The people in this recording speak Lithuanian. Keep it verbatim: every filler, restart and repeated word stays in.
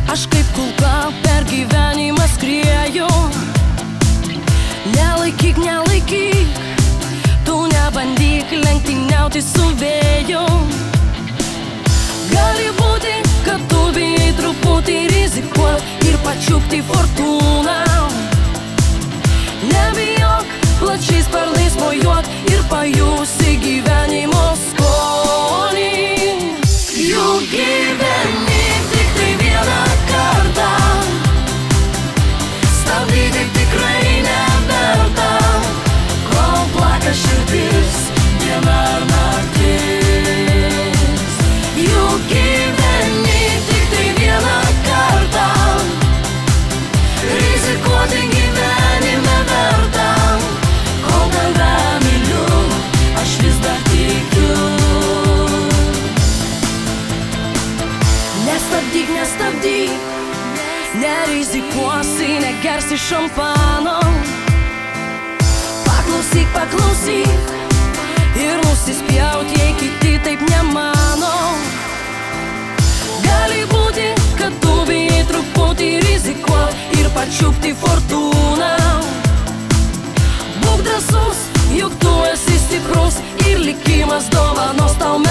Aš kaip kulka per gyvenimą skrieju. Nelaikyk, nelaikyk, tu nebandyk lenktyniauti su vėju. Gali būti, kad tu bijai truputį rizikuot ir pačiupti fortūną. Nebijok, plačiais sparnais mojuot ir pajusi gyvenimo skonį. Juk gyveni tik tai vieną kartą, stabdyti tikrai neverta, kol plaka širdis diena ar naktis. Juk gyveni tik tai vieną kartą, rizikuoti gyvenime verta, kol tave myliu, aš vis dar tikiu. Nestabdyk, nestabdyk, nerizikuosi, negersi šampano. Paklausyk, paklausyk ir nusispjaut, jei kiti taip nemano. Gali būti, kad tu bijai truputį rizikuot ir pačiupti fortūną. Būk drąsus, juk tu esi stiprus ir likimas dovanos tau metus.